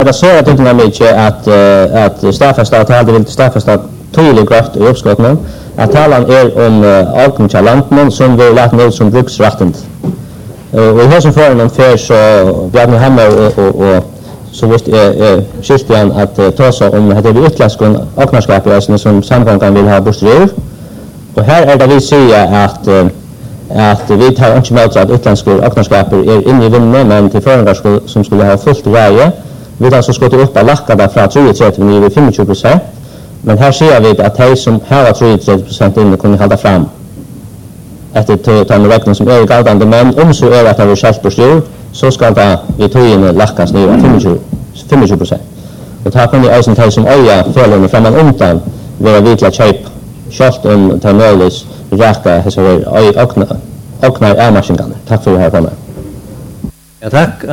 Det så att det är mycket att staffasta att hade vill staffasta tydlig kraft i uppskottningen att talan är om avkuncha landen som vi lät ner som bruksrätten. Och i hösten för en för så Bjarne Hammar och så visst Christian att ta så om det blir utländska avknarskap som samgången vill ha bostäder. Och här är det vi säger att vi tar inte med att utländska avknarskap är inne i vinner men till förändringar som skulle ha fullt väge. Vi har så skott upp att lacka där från 33 till 25%. Men här ser vi att de som har 33% inne kommer hålla fram efter ta en räkning som är galdande. Men om så är att det är skällt på styr så ska det vi tog in lackas ner 25%. Och här kommer också de som öja följer framan undan vara vitla köp skällt om ta möjligt räcka så är öknar är maskinerna. Tack för det här. Ja, tack.